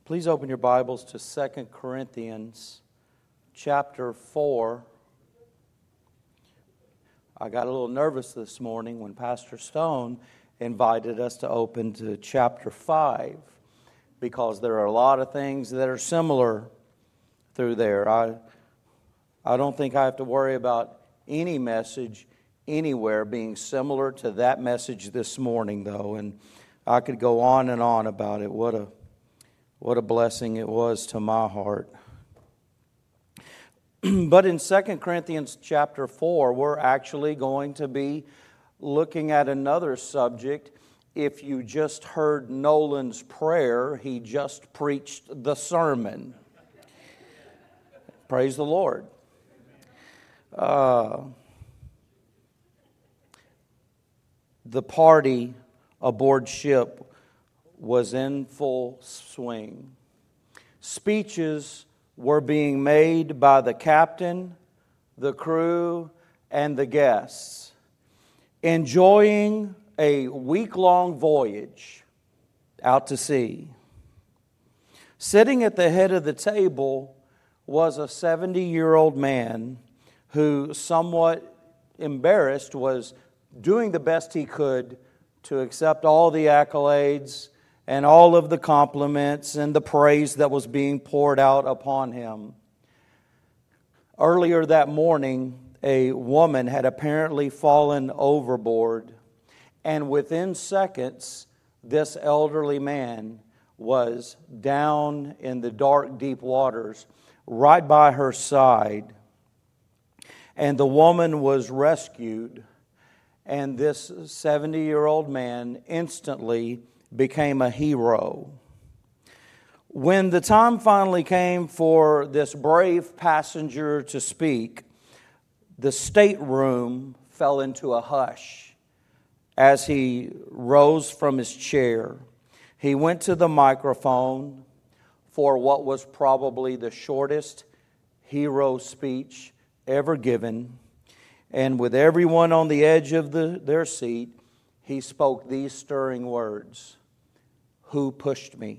Please open your Bibles to 2 Corinthians chapter 4. I got a little nervous this morning when Pastor Stone invited us to open to chapter 5 because there are a lot of things that are similar through there. I don't think I have to worry about any message anywhere being similar to that message this morning, though, and I could go on and on about it. What a blessing it was to my heart. But in 2 Corinthians chapter 4, we're actually going to be looking at another subject. If you just heard Nolan's prayer, he just preached the sermon. Praise the Lord. The party aboard ship was in full swing. Speeches were being made by the captain, the crew, and the guests, enjoying a week-long voyage out to sea. Sitting at the head of the table was a 70-year-old man who, somewhat embarrassed, was doing the best he could to accept all the accolades and all of the compliments and the praise that was being poured out upon him. Earlier that morning, a woman had apparently fallen overboard, and within seconds, this elderly man was down in the dark, deep waters right by her side. And the woman was rescued, and this 70-year-old man instantly became a hero. When the time finally came for this brave passenger to speak, the stateroom fell into a hush as he rose from his chair. He went to the microphone for what was probably the shortest hero speech ever given, and with everyone on the edge of their seat, he spoke these stirring words: "Who pushed me?"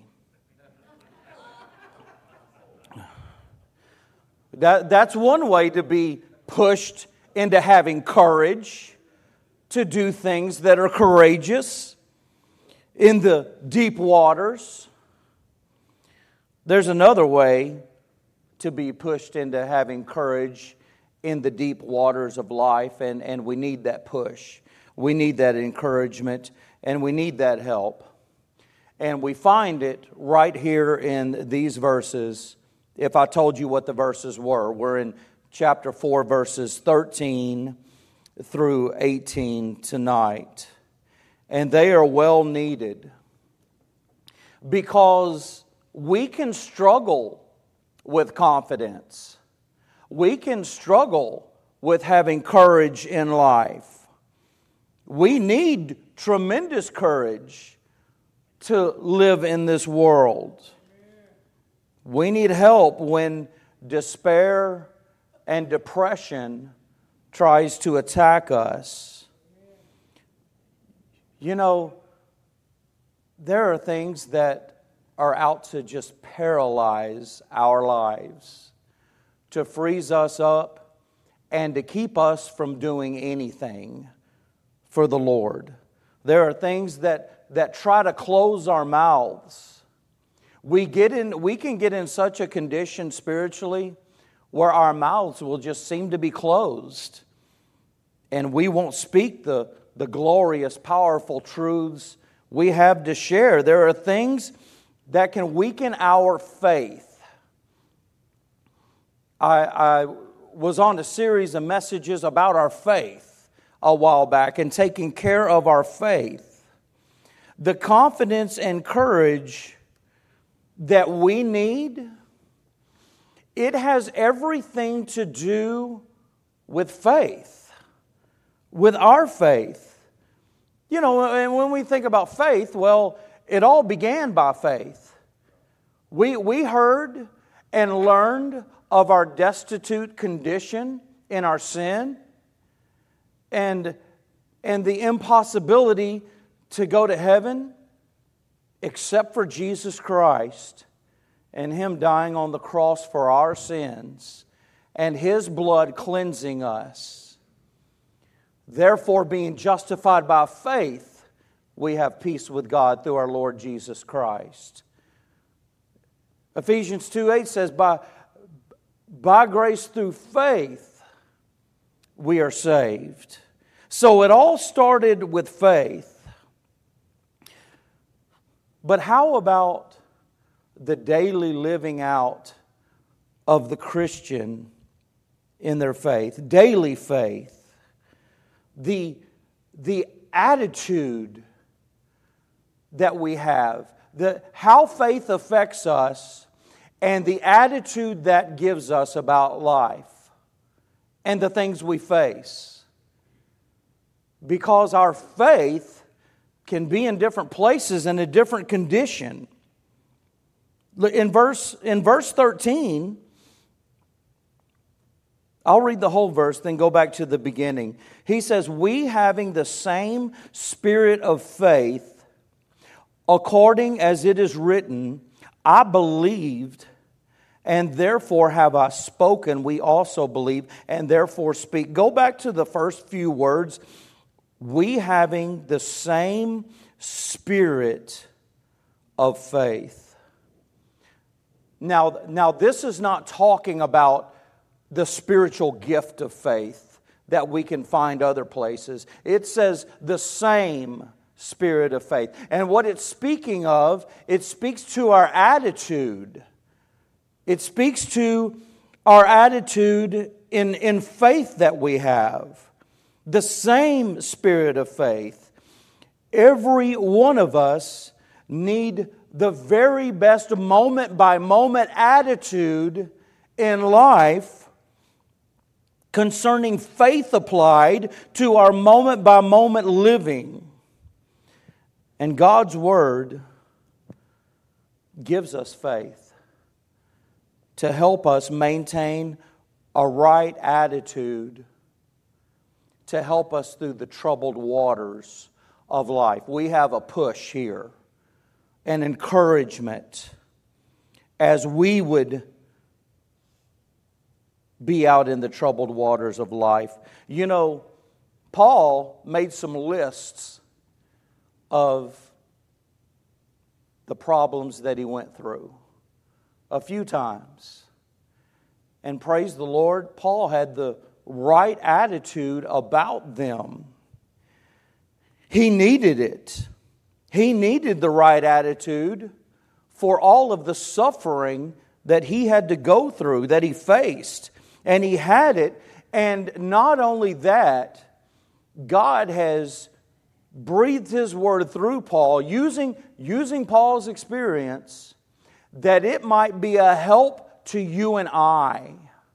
That's one way to be pushed into having courage to do things that are courageous in the deep waters. There's another way to be pushed into having courage in the deep waters of life, and we need that push. We need that encouragement, and we need that help. And we find it right here in these verses. If I told you what the verses were, we're in chapter 4, verses 13 through 18 tonight. And they are well needed because we can struggle with confidence. We can struggle with having courage in life. We need tremendous courage to live in this world. We need help when despair and depression tries to attack us. You know, there are things that are out to just paralyze our lives, to freeze us up, and to keep us from doing anything for the Lord. There are things that try to close our mouths. We can get in such a condition spiritually where our mouths will just seem to be closed, and we won't speak the glorious, powerful truths we have to share. There are things that can weaken our faith. I was on a series of messages about our faith a while back and taking care of our faith. The confidence and courage that we need, it has everything to do with faith, with our faith. You know, and when we think about faith, well, it all began by faith. We heard and learned of our destitute condition in our sin and the impossibility to go to heaven except for Jesus Christ. and Him dying on the cross for our sins, and His blood cleansing us. Therefore, being justified by faith, we have peace with God through our Lord Jesus Christ. Ephesians 2:8 says, by grace through faith, we are saved. So it all started with faith. But how about the daily living out of the Christian in their faith? Daily faith. The attitude that we have, how faith affects us, and the attitude that gives us about life and the things we face. Because our faith can be in different places in a different condition. In verse 13, I'll read the whole verse, then go back to the beginning. He says, we having the same spirit of faith, according as it is written, I believed, and therefore have I spoken. We also believe, and therefore speak. Go back to the first few words. We having the same spirit of faith. Now this is not talking about the spiritual gift of faith that we can find other places. It says the same spirit of faith. And what it's speaking of, it speaks to our attitude. It speaks to our attitude in faith that we have. The same spirit of faith. Every one of us need the very best moment by moment attitude in life concerning faith applied to our moment by moment living. And God's Word gives us faith to help us maintain a right attitude, to help us through the troubled waters of life. We have a push here, an encouragement as we would be out in the troubled waters of life. You know, Paul made some lists of the problems that he went through a few times. And praise the Lord, Paul had the right attitude about them. He needed it. He needed the right attitude for all of the suffering that he had to go through, that he faced. And he had it. And not only that, God has breathed His Word through Paul, using Paul's experience, that it might be a help to you and I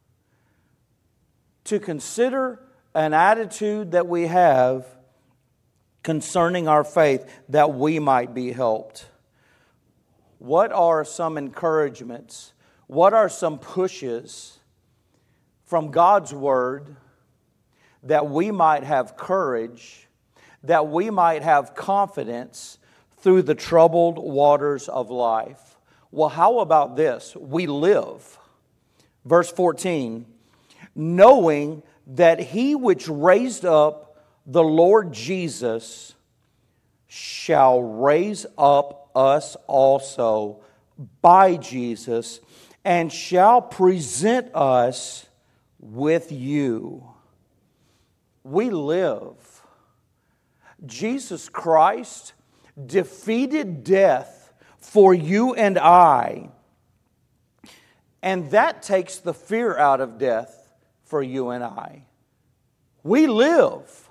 to consider an attitude that we have concerning our faith, that we might be helped. What are some encouragements? What are some pushes from God's Word that we might have courage, that we might have confidence through the troubled waters of life? Well, how about this? We live. Verse 14, knowing that He which raised up the Lord Jesus shall raise up us also by Jesus, and shall present us with you. We live. Jesus Christ defeated death for you and I. And that takes the fear out of death for you and I. We live.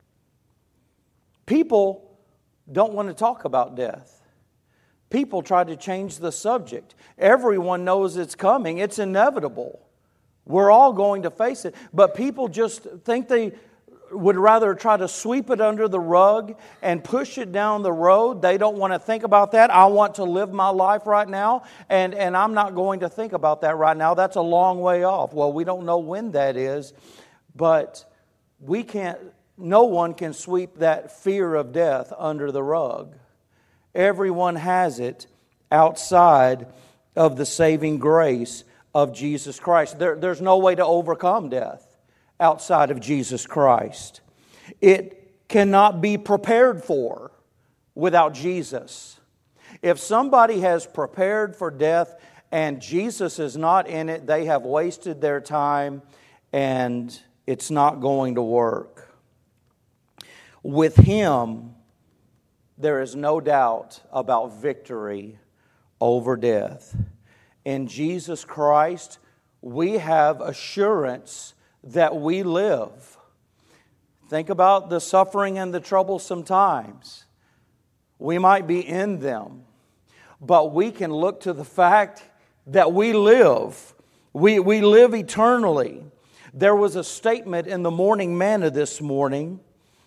People don't want to talk about death. People try to change the subject. Everyone knows it's coming. It's inevitable. We're all going to face it. But people just think they would rather try to sweep it under the rug and push it down the road. They don't want to think about that. I want to live my life right now, and I'm not going to think about that right now. That's a long way off. Well, we don't know when that is, but no one can sweep that fear of death under the rug. Everyone has it outside of the saving grace of Jesus Christ. There's no way to overcome death outside of Jesus Christ. It cannot be prepared for without Jesus. If somebody has prepared for death and Jesus is not in it, they have wasted their time and it's not going to work. With Him, there is no doubt about victory over death. In Jesus Christ, we have assurance that we live. Think about the suffering and the troublesome times. We might be in them, but we can look to the fact that we live. We live eternally. There was a statement in the Morning Manna this morning,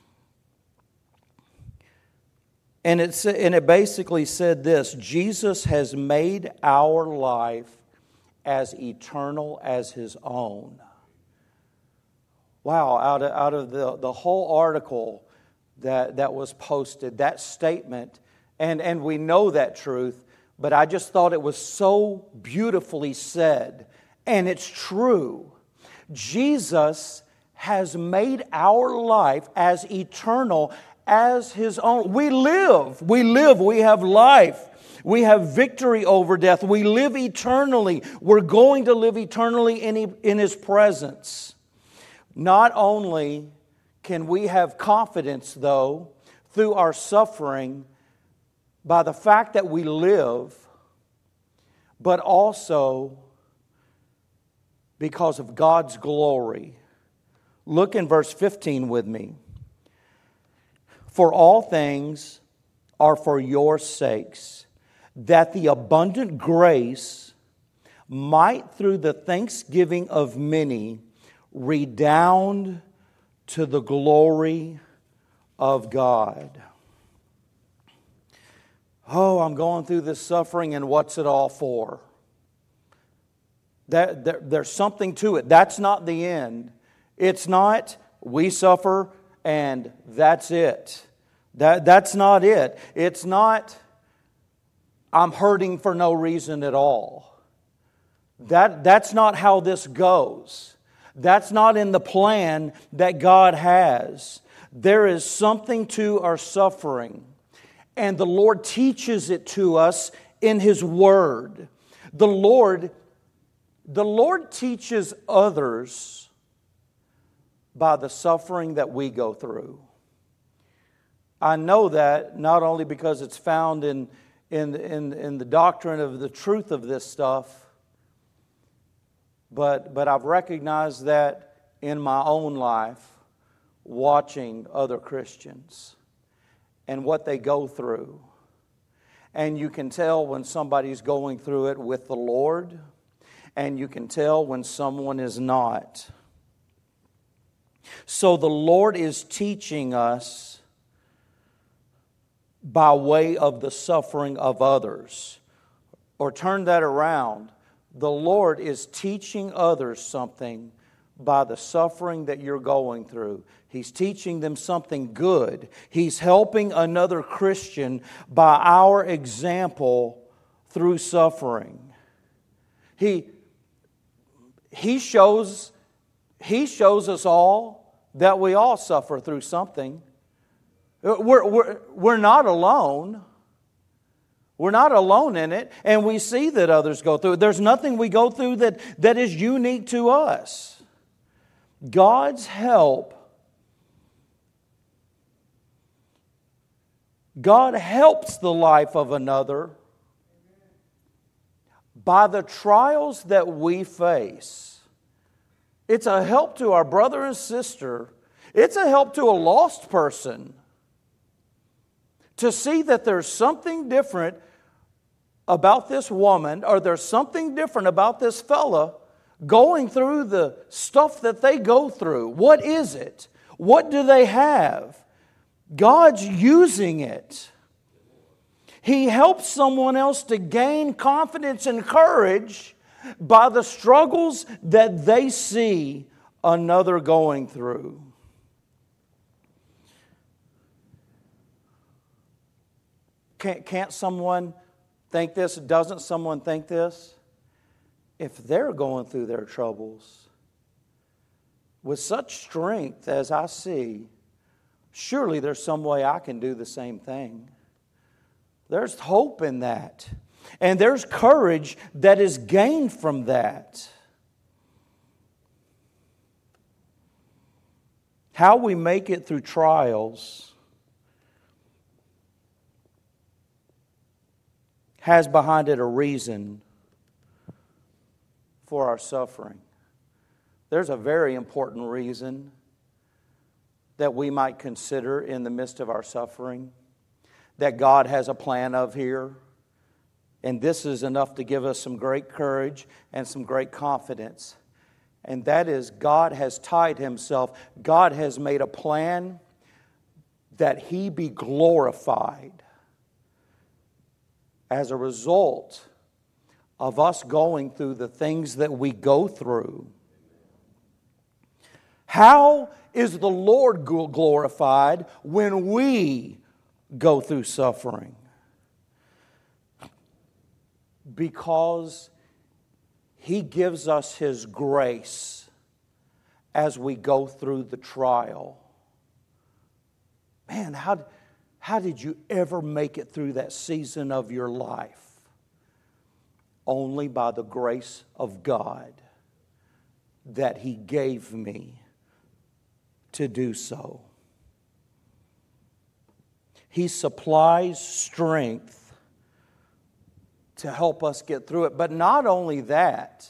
and it basically said this: Jesus has made our life as eternal as His own. Wow, out of the whole article that was posted, that statement, and we know that truth, but I just thought it was so beautifully said, and it's true. Jesus has made our life as eternal as His own. We live, we have life. We have victory over death. We live eternally. We're going to live eternally in His presence. Not only can we have confidence, though, through our suffering by the fact that we live, but also because of God's glory. Look in verse 15 with me. For all things are for your sakes, that the abundant grace might through the thanksgiving of many redound to the glory of God. Oh, I'm going through this suffering, and what's it all for? There's something to it. That's not the end. It's not we suffer and that's it. That's not it. It's not I'm hurting for no reason at all. That's not how this goes. That's not in the plan that God has. There is something to our suffering, and the Lord teaches it to us in His Word. The Lord teaches others by the suffering that we go through. I know that not only because it's found in the doctrine of the truth of this stuff, but I've recognized that in my own life, watching other Christians and what they go through. And you can tell when somebody's going through it with the Lord, and you can tell when someone is not. So the Lord is teaching us by way of the suffering of others. Or turn that around. The Lord is teaching others something by the suffering that you're going through. He's teaching them something good. He's helping another Christian by our example through suffering. He shows us all that we all suffer through something. We're not alone. We're not alone in it, and we see that others go through it. There's nothing we go through that is unique to us. God's help, God helps the life of another by the trials that we face. It's a help to our brother and sister. It's a help to a lost person to see that there's something different about this woman, or there's something different about this fella going through the stuff that they go through. What is it? What do they have? God's using it. He helps someone else to gain confidence and courage by the struggles that they see another going through. Can't someone think this? Doesn't someone think this? If they're going through their troubles with such strength as I see, surely there's some way I can do the same thing. There's hope in that. And there's courage that is gained from that. How we make it through trials has behind it a reason for our suffering. There's a very important reason that we might consider in the midst of our suffering, that God has a plan of here. And this is enough to give us some great courage and some great confidence. And that is, God has tied Himself. God has made a plan that He be glorified as a result of us going through the things that we go through. How is the Lord glorified when we go through suffering? Because He gives us His grace as we go through the trial. Man, how did you ever make it through that season of your life? Only by the grace of God that He gave me to do so. He supplies strength to help us get through it. But not only that,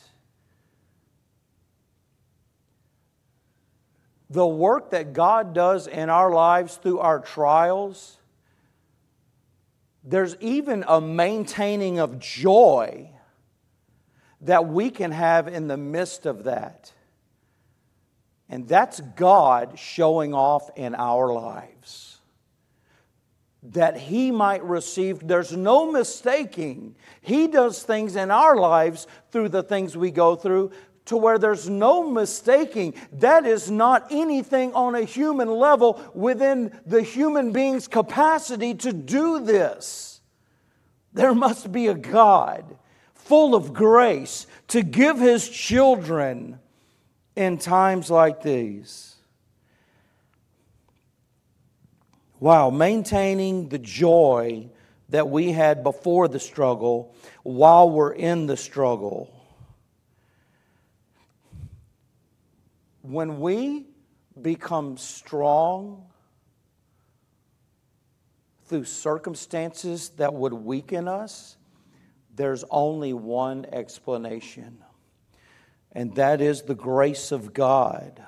the work that God does in our lives through our trials, there's even a maintaining of joy that we can have in the midst of that. And that's God showing off in our lives. That He might receive, there's no mistaking. He does things in our lives through the things we go through to where there's no mistaking. That is not anything on a human level within the human being's capacity to do this. There must be a God full of grace to give His children in times like these. Wow, maintaining the joy that we had before the struggle while we're in the struggle. When we become strong through circumstances that would weaken us, there's only one explanation, and that is the grace of God.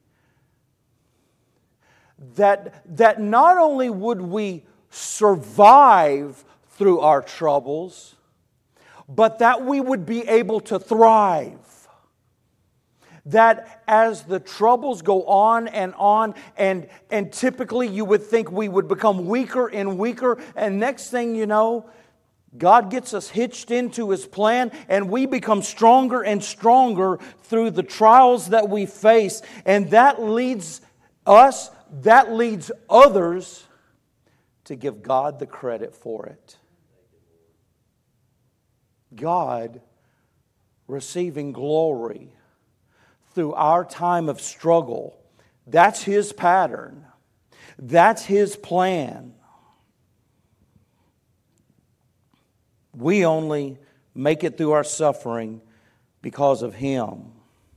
That not only would we survive through our troubles, but that we would be able to thrive. That as the troubles go on, and typically you would think we would become weaker and weaker, and next thing you know, God gets us hitched into His plan, and we become stronger and stronger through the trials that we face, and that leads us, that leads others to give God the credit for it. God receiving glory through our time of struggle. That's His pattern. That's His plan. We only make it through our suffering because of Him.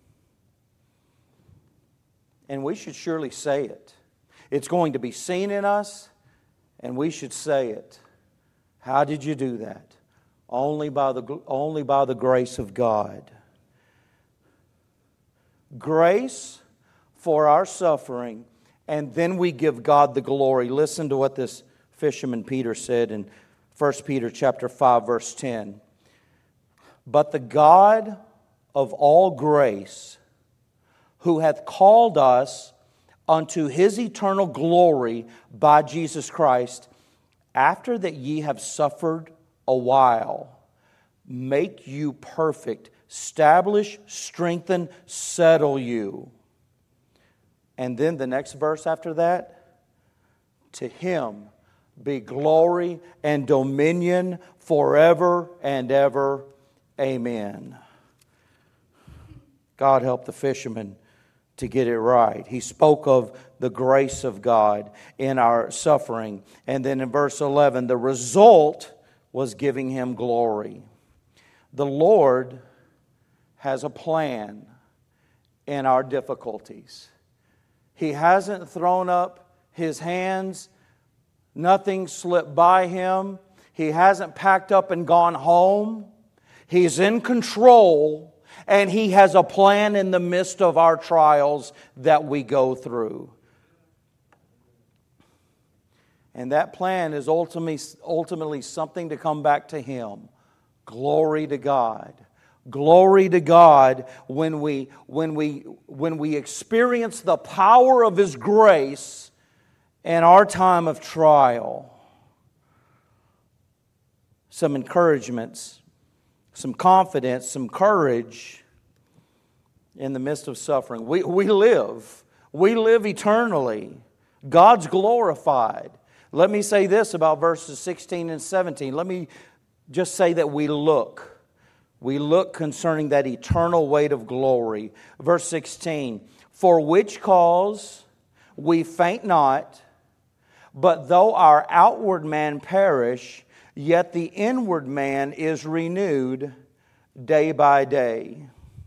And we should surely say it. It's going to be seen in us, and we should say it. How did you do that? Only by the grace of God. Grace for our suffering, and then we give God the glory. Listen to what this fisherman Peter said in 1 Peter chapter 5, verse 10. But the God of all grace, who hath called us unto His eternal glory by Jesus Christ, after that ye have suffered a while, make you perfect, establish, strengthen, settle you. And then the next verse after that, to Him be glory and dominion forever and ever. Amen. God help the fisherman to get it right. He spoke of the grace of God in our suffering. And then in verse 11, the result was giving Him glory. The Lord has a plan in our difficulties. He hasn't thrown up His hands. Nothing slipped by Him. He hasn't packed up and gone home. He's in control, and He has a plan in the midst of our trials that we go through. And that plan is ultimately something to come back to Him. Glory to God. Glory to God when we experience the power of His grace in our time of trial. Some encouragements, some confidence, some courage in the midst of suffering. We live eternally. God's glorified. Let me say this about verses 16 and 17. Let me just say that we look. We look concerning that eternal weight of glory. Verse 16, for which cause we faint not, but though our outward man perish, yet the inward man is renewed day by day.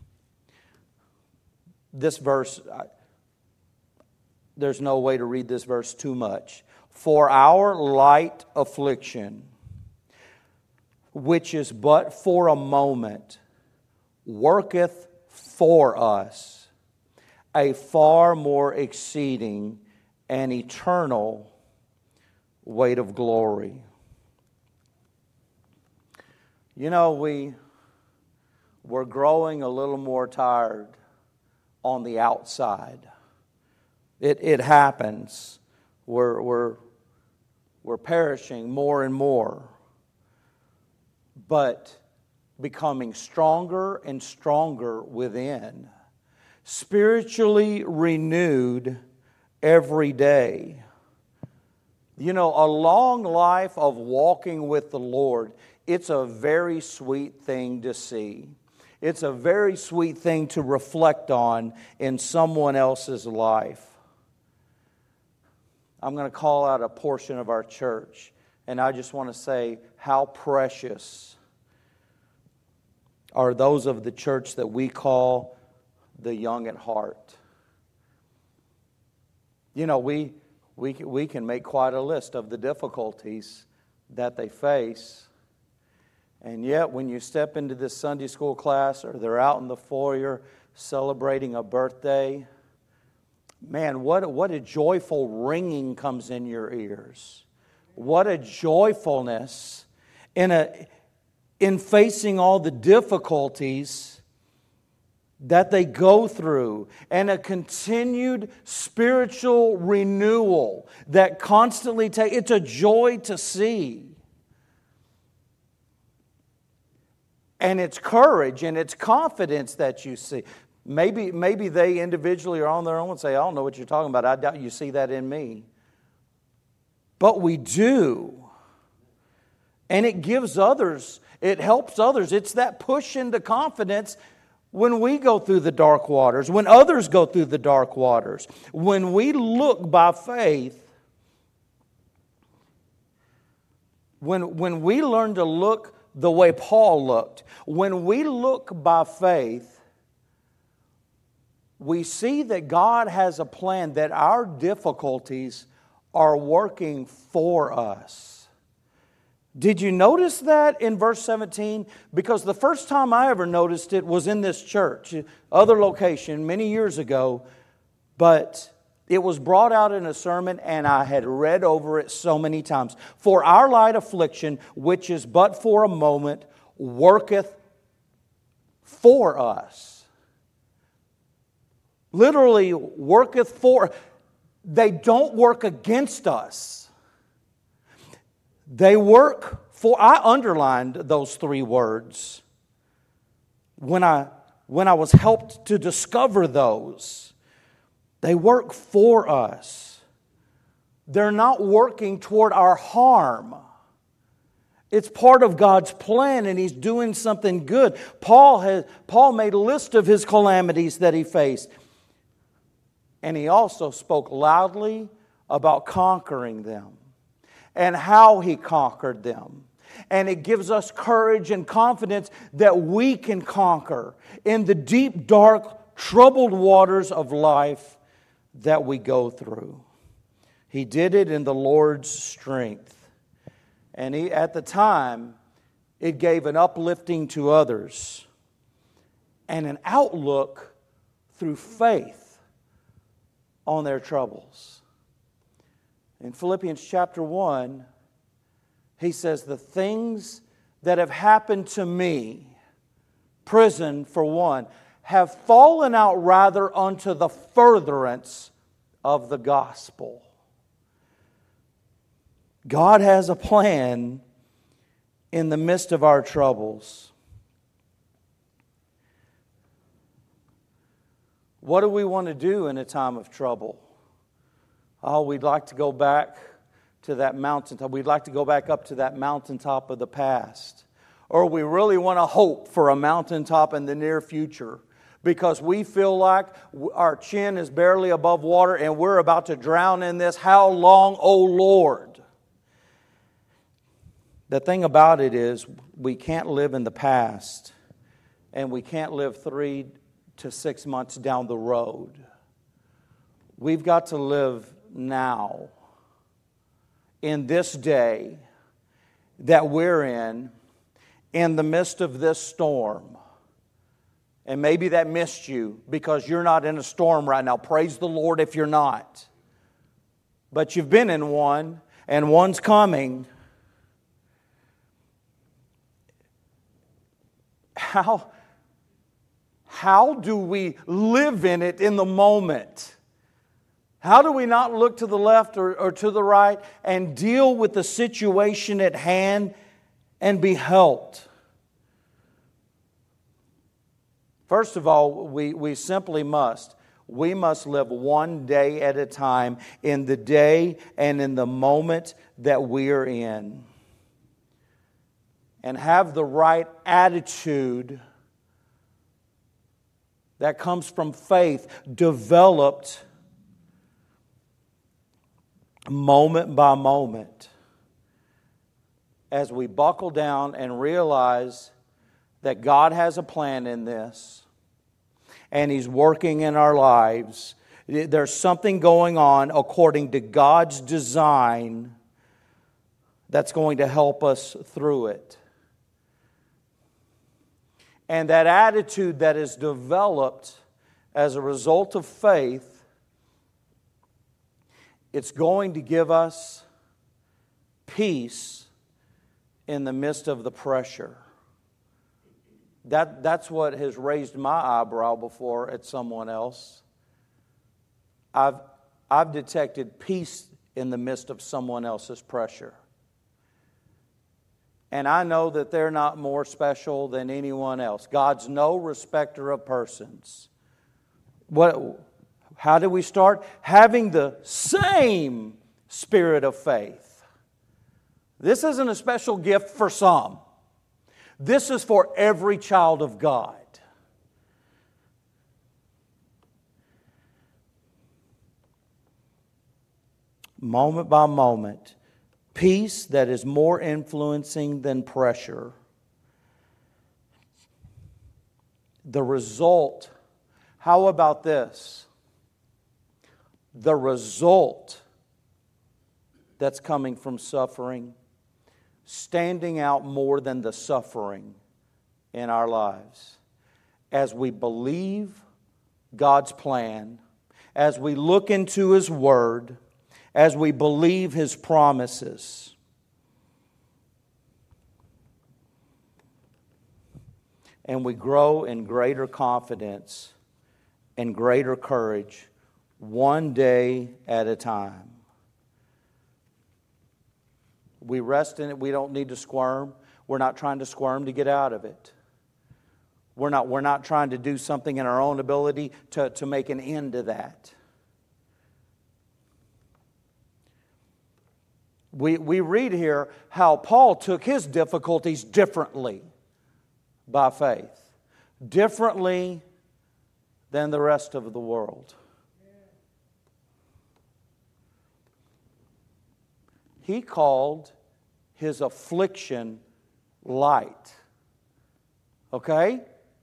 This verse, there's no way to read this verse too much. For our light affliction, which is but for a moment, worketh for us a far more exceeding and eternal weight of glory. You know, we're growing a little more tired on the outside. It happens. We're perishing more and more, but becoming stronger and stronger within, spiritually renewed every day. You know, a long life of walking with the Lord, it's a very sweet thing to see. It's a very sweet thing to reflect on in someone else's life. I'm going to call out a portion of our church, and I just want to say how precious are those of the church that we call the young at heart. You know, we can make quite a list of the difficulties that they face. And yet, when you step into this Sunday school class or they're out in the foyer celebrating a birthday, man, what a joyful ringing comes in your ears. What a joyfulness in facing all the difficulties that they go through, and a continued spiritual renewal that constantly takes. It's a joy to see. And it's courage and it's confidence that you see. Maybe they individually are on their own and say, I don't know what you're talking about. I doubt you see that in me. But we do. And it gives others, it helps others. It's that push into confidence when we go through the dark waters, when others go through the dark waters. When we look by faith, when we learn to look the way Paul looked, when we look by faith, we see that God has a plan, that our difficulties are working for us. Did you notice that in verse 17? Because the first time I ever noticed it was in this church, other location, many years ago, but it was brought out in a sermon, and I had read over it so many times. For our light affliction, which is but for a moment, worketh for us. Literally, worketh for. They don't work against us. They work for. I underlined those three words when I was helped to discover those. They work for us. they're not working toward our harm. It's part of God's plan, and He's doing something good. Paul made a list of his calamities that he faced. And he also spoke loudly about conquering them and how he conquered them. And it gives us courage and confidence that we can conquer in the deep, dark, troubled waters of life that we go through. He did it in the Lord's strength. And at the time, it gave an uplifting to others and an outlook through faith on their troubles. In Philippians chapter 1, he says, the things that have happened to me, prison for one, have fallen out rather unto the furtherance of the gospel. God has a plan in the midst of our troubles. What do we want to do in a time of trouble? Oh, we'd like to go back to that mountaintop. We'd like to go back up to that mountaintop of the past. Or we really want to hope for a mountaintop in the near future because we feel like our chin is barely above water and we're about to drown in this. How long, O Lord? The thing about it is we can't live in the past and we can't live 3 to 6 months down the road. We've got to live now, in this day that we're in the midst of this storm. And maybe that missed you because you're not in a storm right now. Praise the Lord if you're not. But you've been in one, and one's coming. How do we live in it in the moment? How do we not look to the left or to the right and deal with the situation at hand and be helped? First of all, we simply must. We must live one day at a time in the day and in the moment that we are in. And have the right attitude that comes from faith developed moment by moment as we buckle down and realize that God has a plan in this and He's working in our lives. There's something going on according to God's design that's going to help us through it. And that attitude that is developed as a result of faith, it's going to give us peace in the midst of the pressure. That's what has raised my eyebrow before at someone else. I've detected peace in the midst of someone else's pressure. And I know that they're not more special than anyone else. God's no respecter of persons. How do we start? Having the same spirit of faith. This isn't a special gift for some. This is for every child of God. Moment by moment. Peace that is more influencing than pressure. The result, how about this? The result that's coming from suffering, standing out more than the suffering in our lives. As we believe God's plan, as we look into His Word, as we believe His promises. And we grow in greater confidence and greater courage one day at a time. We rest in it. We don't need to squirm. We're not trying to squirm to get out of it. We're not trying to do something in our own ability to make an end to that. We read here how Paul took his difficulties differently by faith, differently than the rest of the world. He called his affliction light. Okay?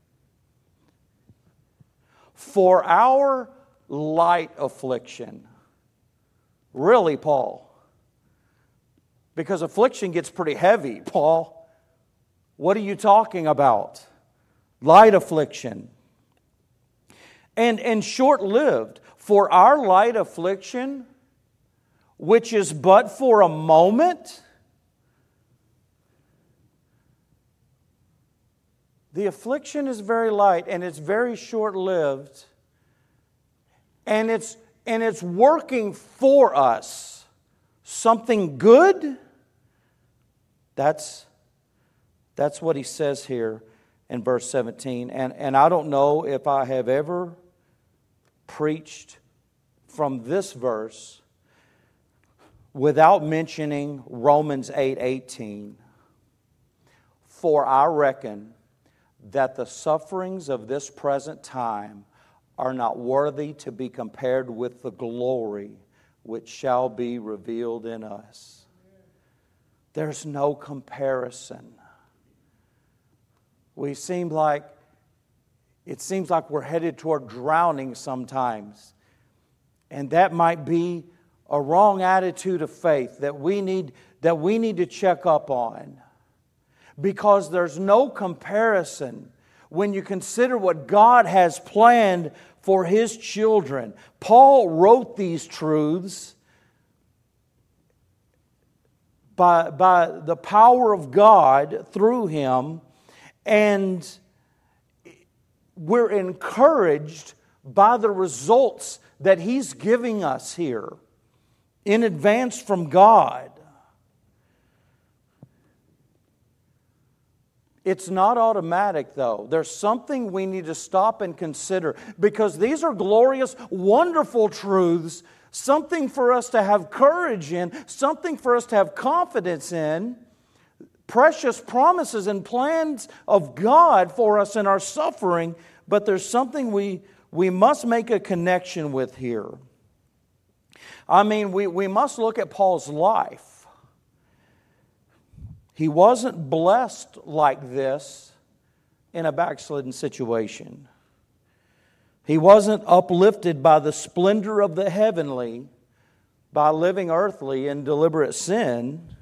For our light affliction. Really, Paul? Because affliction gets pretty heavy, Paul. What are you talking about? Light affliction. And short-lived. For our light affliction, which is but for a moment, the affliction is very light and it's very short-lived, and it's working for us something good. That's what he says here in verse 17. And I don't know if I have ever preached from this verse without mentioning Romans 8:18. For I reckon that the sufferings of this present time are not worthy to be compared with the glory which shall be revealed in us. There's no comparison. It seems like we're headed toward drowning sometimes. And that might be a wrong attitude of faith that we need to check up on. Because there's no comparison when you consider what God has planned for His children. Paul wrote these truths by the power of God through him, and we're encouraged by the results that he's giving us here in advance from God. It's not automatic, though. There's something we need to stop and consider, because these are glorious, wonderful truths, something for us to have courage in, something for us to have confidence in, precious promises and plans of God for us in our suffering, but there's something we must make a connection with here. I mean, we must look at Paul's life. He wasn't blessed like this in a backslidden situation. He wasn't uplifted by the splendor of the heavenly by living earthly in deliberate sin.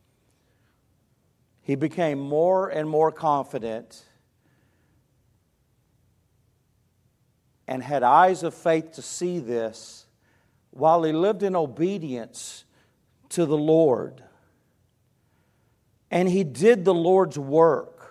He became more and more confident and had eyes of faith to see this while he lived in obedience to the Lord. And he did the Lord's work.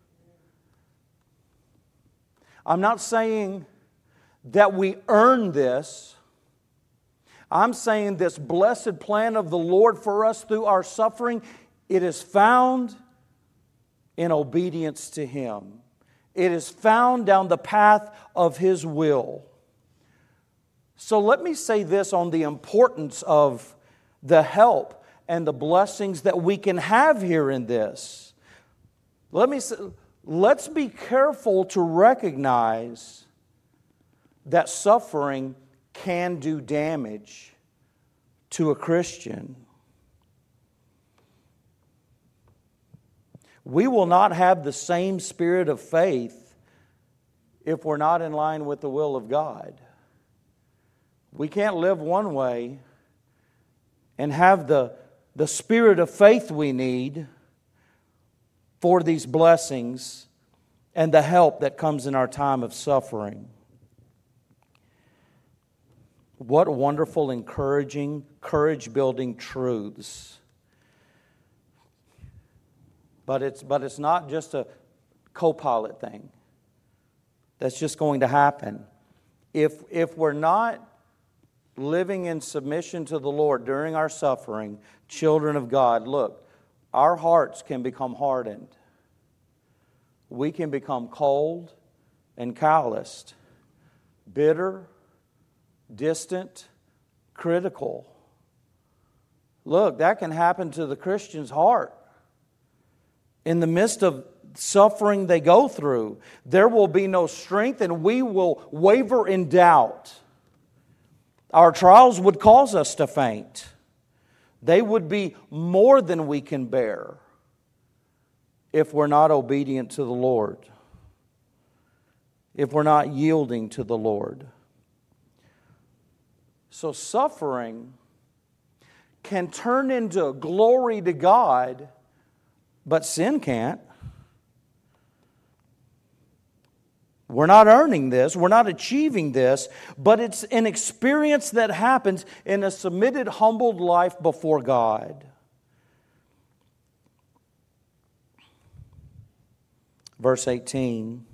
I'm not saying that we earn this. I'm saying this blessed plan of the Lord for us through our suffering, it is found in obedience to Him. It is found down the path of His will. So let me say this on the importance of the help and the blessings that we can have here in this. Let's be careful to recognize that suffering can do damage to a Christian. We will not have the same spirit of faith if we're not in line with the will of God. We can't live one way and have the spirit of faith we need for these blessings and the help that comes in our time of suffering. What wonderful, encouraging, courage-building truths. But it's not just a co-pilot thing that's just going to happen. If we're not living in submission to the Lord during our suffering, children of God, look, our hearts can become hardened. We can become cold and calloused, bitter, distant, critical. Look, that can happen to the Christian's heart. In the midst of suffering they go through, there will be no strength and we will waver in doubt. Our trials would cause us to faint. They would be more than we can bear if we're not obedient to the Lord, if we're not yielding to the Lord. So suffering can turn into glory to God, but sin can't. We're not earning this, we're not achieving this, but it's an experience that happens in a submitted, humbled life before God. Verse 18,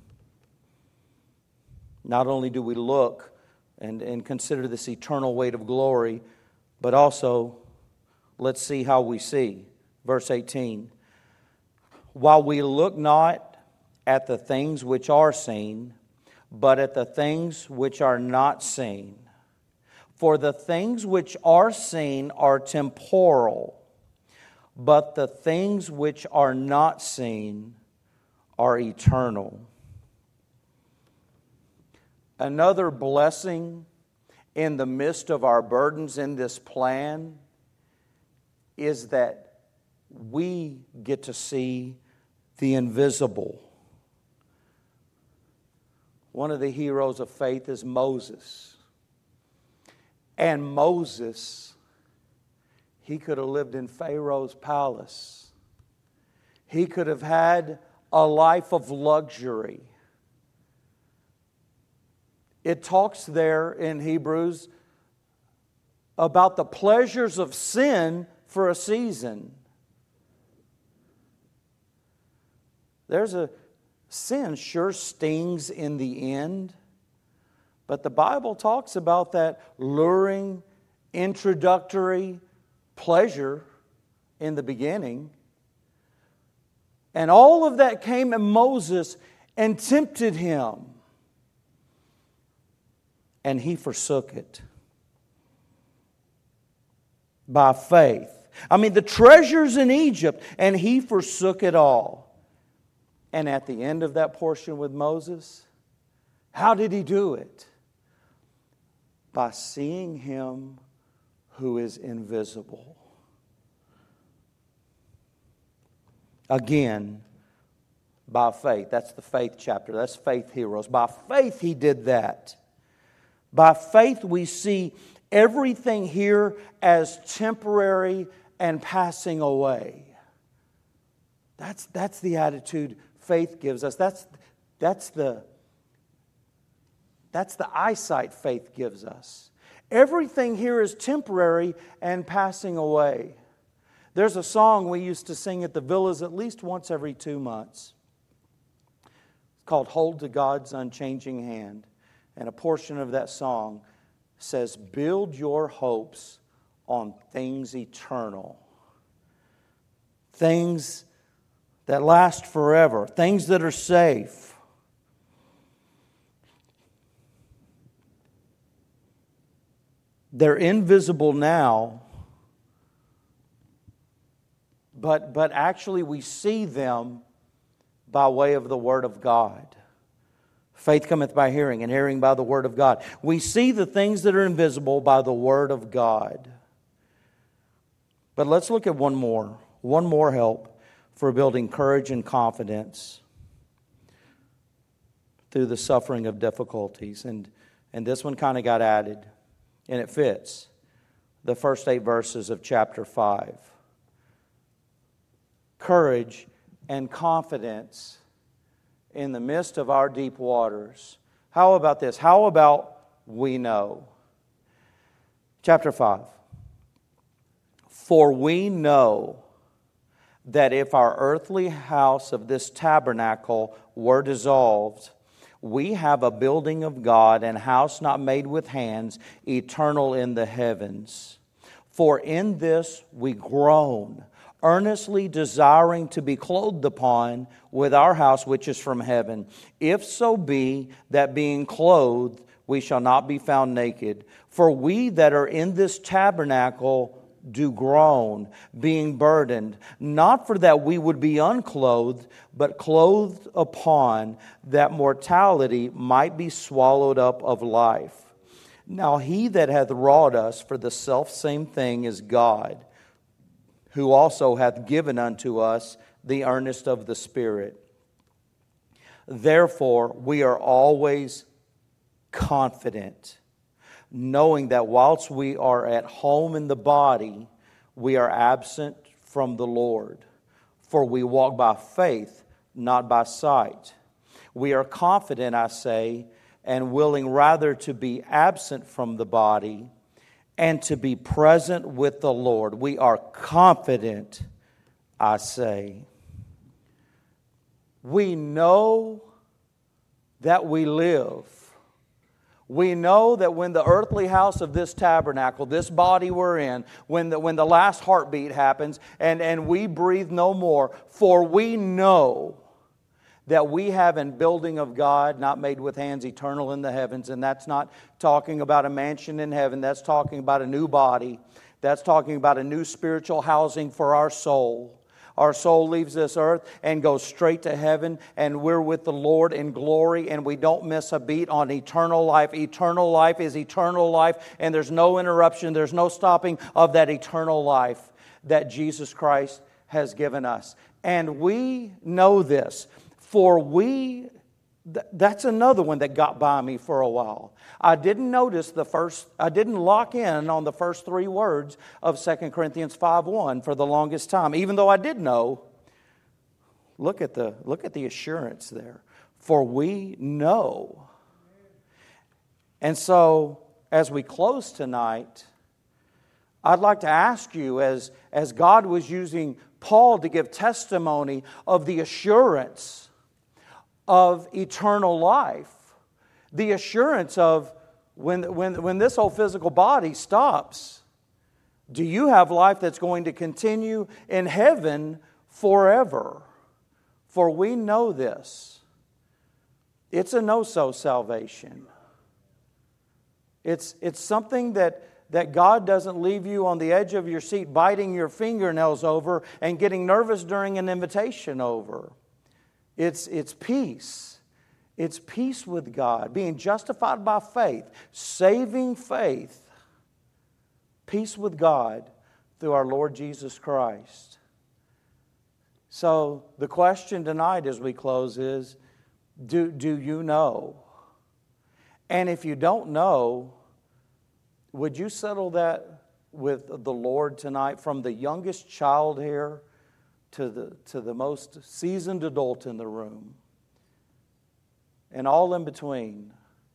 not only do we look and consider this eternal weight of glory, but also let's see how we see. Verse 18, while we look not at the things which are seen, but at the things which are not seen. For the things which are seen are temporal, but the things which are not seen are eternal. Another blessing in the midst of our burdens in this plan is that we get to see the invisible. One of the heroes of faith is Moses. And Moses, he could have lived in Pharaoh's palace. He could have had a life of luxury. It talks there in Hebrews about the pleasures of sin for a season. Sin sure stings in the end, but the Bible talks about that luring, introductory pleasure in the beginning. And all of that came to Moses and tempted him. And he forsook it. By faith. The treasures in Egypt, and he forsook it all. And at the end of that portion with Moses, how did he do it? By seeing Him who is invisible. Again, by faith. That's the faith chapter. That's faith heroes. By faith he did that. By faith we see everything here as temporary and passing away. That's the attitude faith gives us. That's the eyesight faith gives us. Everything here is temporary and passing away. There's a song we used to sing at the villas at least once every 2 months. It's called Hold to God's Unchanging Hand. And a portion of that song says, build your hopes on things eternal. Things that last forever. Things that are safe. They're invisible now, but actually we see them by way of the Word of God. Faith cometh by hearing, and hearing by the Word of God. We see the things that are invisible by the Word of God. But let's look at one more help for building courage and confidence through the suffering of difficulties. And this one kind of got added, and it fits the first 8 verses of chapter 5. Courage and confidence in the midst of our deep waters. How about this? How about we know? Chapter 5. For we know that if our earthly house of this tabernacle were dissolved, we have a building of God, and house not made with hands, eternal in the heavens. For in this we groan, earnestly desiring to be clothed upon with our house which is from heaven. If so be that being clothed we shall not be found naked. For we that are in this tabernacle do groan, being burdened, not for that we would be unclothed, but clothed upon, that mortality might be swallowed up of life. Now he that hath wrought us for the selfsame thing is God, who also hath given unto us the earnest of the Spirit. Therefore we are always confident, knowing that whilst we are at home in the body, we are absent from the Lord. For we walk by faith, not by sight. We are confident, I say, and willing rather to be absent from the body and to be present with the Lord. We are confident, I say. We know that we live. We know that when the earthly house of this tabernacle, this body we're in, when the last heartbeat happens and we breathe no more, for we know that we have a building of God, not made with hands, eternal in the heavens. And that's not talking about a mansion in heaven. That's talking about a new body. That's talking about a new spiritual housing for our soul. Our soul leaves this earth and goes straight to heaven, and we're with the Lord in glory, and we don't miss a beat on eternal life. Eternal life is eternal life, and there's no interruption, there's no stopping of that eternal life that Jesus Christ has given us. And we know this, for that's another one that got by me for a while. I didn't lock in on the first three words of 2 Corinthians 5:1 for the longest time, even though I did know. Look at the assurance there. For we know. And so, as we close tonight, I'd like to ask you, as God was using Paul to give testimony of the assurance of eternal life, the assurance of when this whole physical body stops, do you have life that's going to continue in heaven forever? For we know this. It's a no-so salvation. It's something that God doesn't leave you on the edge of your seat biting your fingernails over and getting nervous during an invitation over. It's peace. It's peace with God, being justified by faith, saving faith, peace with God through our Lord Jesus Christ. So the question tonight as we close is, do you know? And if you don't know, would you settle that with the Lord tonight, from the youngest child here to the most seasoned adult in the room, and all in between?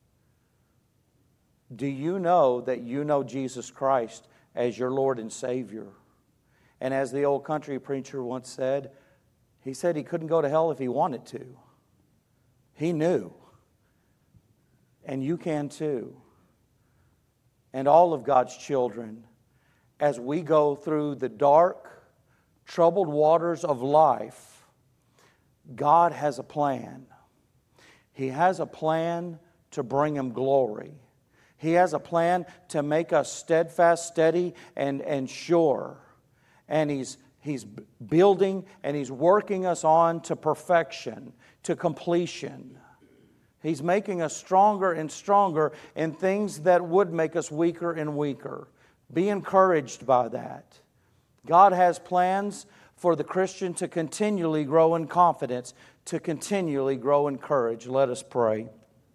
Do you know that you know Jesus Christ as your Lord and Savior? And as the old country preacher once said, he said he couldn't go to hell if he wanted to. He knew. And you can too. And all of God's children, as we go through the dark, troubled waters of life, God has a plan. He has a plan to bring Him glory. He has a plan to make us steadfast, steady, and sure. And He's building and He's working us on to perfection, to completion. He's making us stronger and stronger in things that would make us weaker and weaker. Be encouraged by that. God has plans for the Christian to continually grow in confidence, to continually grow in courage. Let us pray.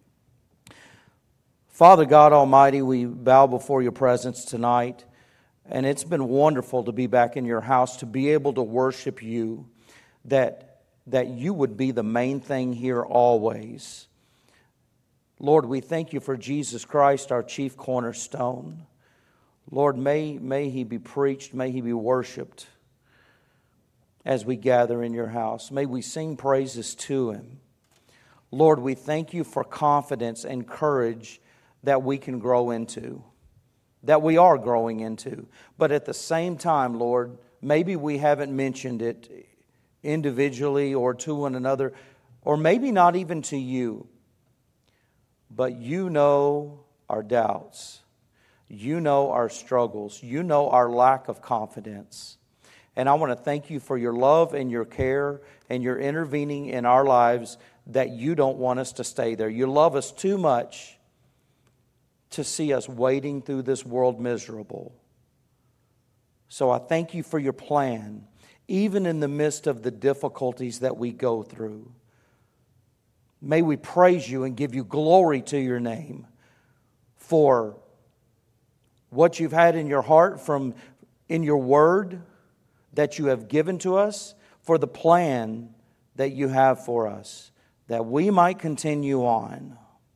Father God Almighty, we bow before your presence tonight, and it's been wonderful to be back in your house, to be able to worship you, that you would be the main thing here always. Lord, we thank you for Jesus Christ, our chief cornerstone. Lord, may He be preached, may He be worshiped as we gather in your house. May we sing praises to Him. Lord, we thank you for confidence and courage that we can grow into, that we are growing into. But at the same time, Lord, maybe we haven't mentioned it individually or to one another, or maybe not even to you. But you know our doubts. You know our struggles. You know our lack of confidence. And I want to thank you for your love and your care and your intervening in our lives, that you don't want us to stay there. You love us too much to see us wading through this world miserable. So I thank you for your plan, even in the midst of the difficulties that we go through. May we praise you and give you glory to your name for what you've had in your heart in your word that you have given to us, for the plan that you have for us, that we might continue on.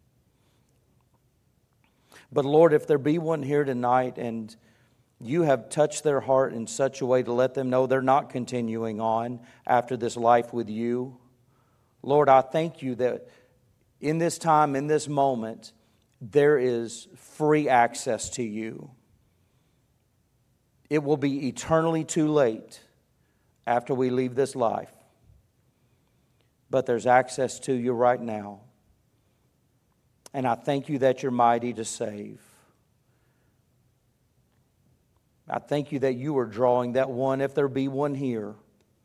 But Lord, if there be one here tonight and you have touched their heart in such a way to let them know they're not continuing on after this life with you, Lord, I thank you that in this time, in this moment, there is free access to you. It will be eternally too late after we leave this life. But there's access to you right now. And I thank you that you're mighty to save. I thank you that you are drawing that one, if there be one here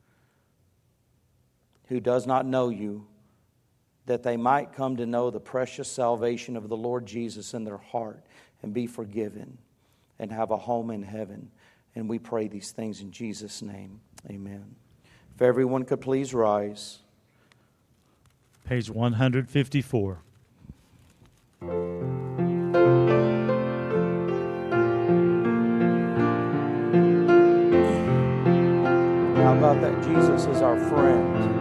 who does not know you, that they might come to know the precious salvation of the Lord Jesus in their heart and be forgiven and have a home in heaven. And we pray these things in Jesus' name. Amen. If everyone could please rise. Page 154. How about that? Jesus is our friend.